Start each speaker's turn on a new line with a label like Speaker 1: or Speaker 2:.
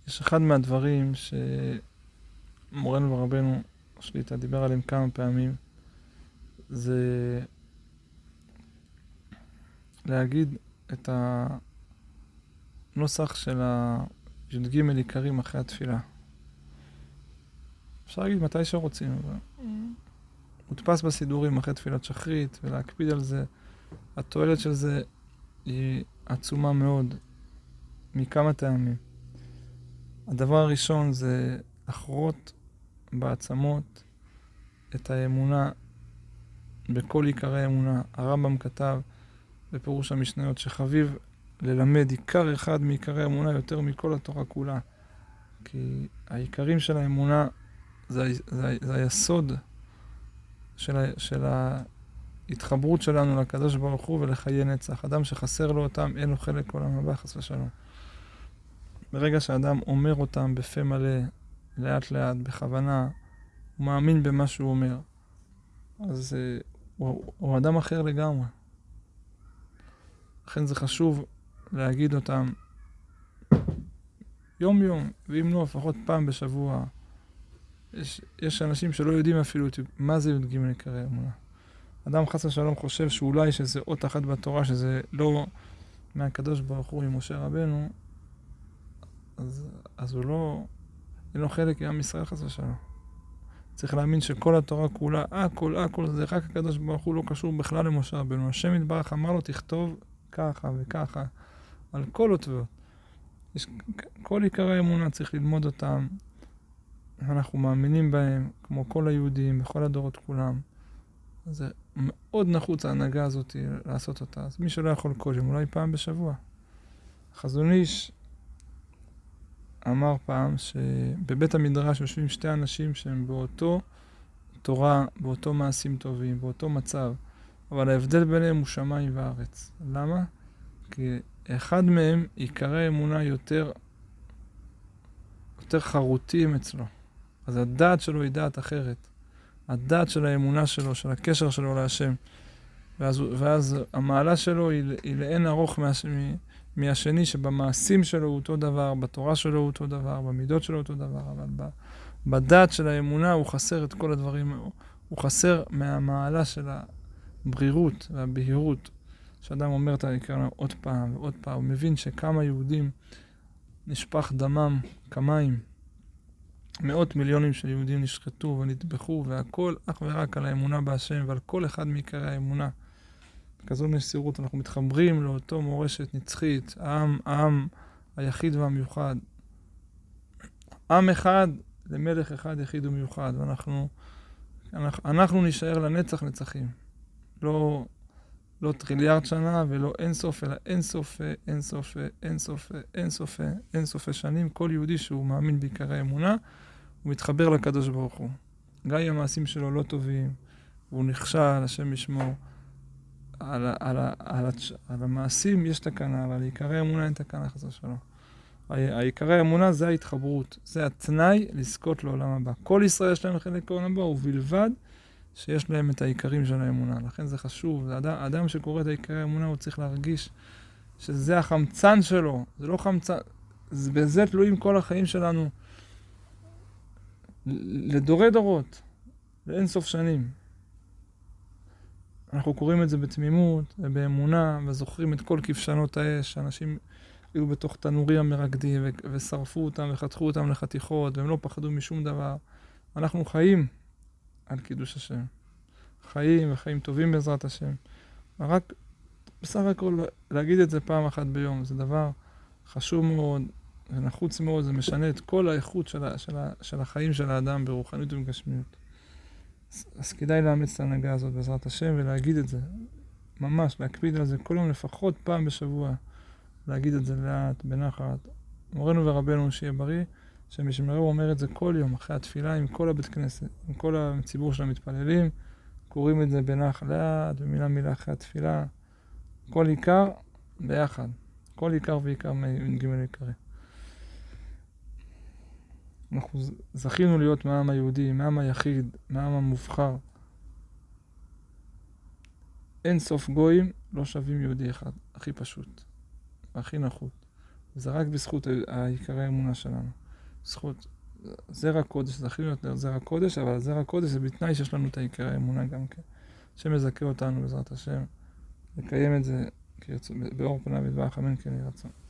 Speaker 1: יש אחד מהדברים שמורנו ורבנו שליט"א דיבר עליהם כמה פעמים, זה להגיד את הנוסח של הי"ג עיקרים אחרי התפילה. אפשר להגיד מתי שרוצים, אבל מודפס בסידורים אחרי תפילת שחרית, ולהקפיד על זה. התועלת של זה היא עצומה מאוד, מכמה טעמים. הדבר הראשון זה לחרות בעצמות את האמונה בכל עיקרי האמונה. הרמב"ם כתב בפירוש המשניות שחביב ללמד עיקר אחד מעיקרי האמונה יותר מכל התורה כולה. כי העיקרים של האמונה זה היסוד של ההתחברות שלנו לקדוש ברוך הוא ולחיי נצח. אדם שחסר לו אותם אין לו חלק עולם הבא, חס ושלום. ברגע שאדם אומר אותם בפה מלא, לאט לאט, בכוונה, הוא מאמין במה שהוא אומר, אז הוא אדם אחר לגמרי. לכן זה חשוב להגיד אותם יום יום, ואם לא, לפחות פעם בשבוע. יש אנשים שלא יודעים אפילו מה זה י"ג עיקרי האמונה. אדם חס ושלום חושב שאולי שזה אות אחת בתורה, שזה לא מהקדוש ברוך הוא עם משה רבנו, אז הוא לא, אין לו חלק עם ישראל חס ושלום. צריך להאמין שכל התורה כולה, הכל, זה רק הקדוש ברוך הוא, לא קשור בכלל למשה רבנו. השם יתברך אמר לו תכתוב ככה וככה, על כל אותיות. כל עיקרי האמונה צריך ללמוד אותם, אנחנו מאמינים בהם, כמו כל היהודים, בכל הדורות כולם. זה מאוד נחוץ ההנהגה הזאת לעשות אותה. אז מי שלא יכול כל יום, אולי פעם בשבוע. החזון איש אמר פעם שבבית המדרש יושבים שתי אנשים שהם באותו תורה, באותו מעשים טובים, באותו מצב, אבל ההבדל ביניהם הוא שמיים וארץ. למה? כי אחד מהם עיקרי אמונה יותר חרוטים אצלו. אז הדעת שלו היא דעת אחרת. הדעת של האמונה שלו, של הקשר שלו להשם. ואז המעלה שלו היא לאין ארוך מהשני, שבמעשים שלו הוא אותו דבר, בתורה שלו הוא אותו דבר, במידות שלו הוא אותו דבר, אבל בדעת של האמונה הוא חסר את כל הדברים, הוא חסר מהמעלה של הברירות והבהירות, שאדם אומר את העיקר עוד פעם ועוד פעם, הוא מבין שכמה יהודים נשפך דמם כמים, מאות מיליונים של יהודים נשחטו ונטבחו, והכל אך ורק על האמונה בהשם ועל כל אחד מעיקרי האמונה. בכזו מסירות אנחנו מתחברים לאותו מורשת נצחית, העם היחיד והמיוחד. עם אחד למלך אחד יחיד ומיוחד, ואנחנו נשאר לנצח נצחים. לא טריליארד שנה ולא אין סוף, אלא אין סוף שנים. כל יהודי שהוא מאמין בעיקרי האמונה, הוא מתחבר לקדוש ברוך הוא. גם אם המעשים שלו לא טובים, והוא נכשל, השם ישמור. על המעשים יש תקנה, אבל על עיקרי האמונה אין תקנה, חס ושלום. העיקרי האמונה זה ההתחברות, זה התנאי לזכות לעולם הבא. כל ישראל יש להם חלק לעולם הבא, ובלבד שיש להם את העיקרים של האמונה. לכן זה חשוב. האדם שקורא את העיקרי האמונה, הוא צריך להרגיש שזה החמצן שלו. זה לא חמצן, בזה תלויים כל החיים שלנו. לדורי דורות, לאין סוף שנים. אנחנו קוראים את זה בתמימות ובאמונה, וזוכרים את כל כבשנות האש. אנשים היו בתוך תנורי המרקדי ושרפו אותם וחתכו אותם לחתיכות, והם לא פחדו משום דבר. אנחנו חיים על קידוש השם. חיים וחיים טובים בעזרת השם. רק בסך הכל להגיד את זה פעם אחת ביום, זה דבר חשוב מאוד ונחוץ מאוד, זה משנה את כל האיכות של החיים של האדם ברוחניות ובגשמיות. אז כדאי לאמץ את ההנהגה הזאת בעזרת השם ולהגיד את זה. ממש, להקפיד על זה כל יום לפחות פעם בשבוע. להגיד את זה לאט, בנחת. מורנו ורבנו שיהיה בריא, שמשמרו אומר את זה כל יום אחרי התפילה עם כל הבית כנסת, עם כל הציבור של המתפללים. קוראים את זה בנחת לאט ומילה אחרי התפילה. כל עיקר ביחד. כל עיקר ועיקר מג' עיקרי. אנחנו זכינו להיות מהעם היהודי, מהעם היחיד, מהעם המובחר. אין סוף גויים לא שווים יהודי אחד, הכי פשוט, הכי נחות. וזה רק בזכות העיקרי האמונה שלנו. זכות זרע קודש, זכינו להיות זרע קודש, אבל זרע קודש זה בתנאי שיש לנו את העיקרי האמונה גם כן. השם יזכה אותנו בעזרת השם, לקיים את זה באור פניו יתברך, אמן כן יהי רצון.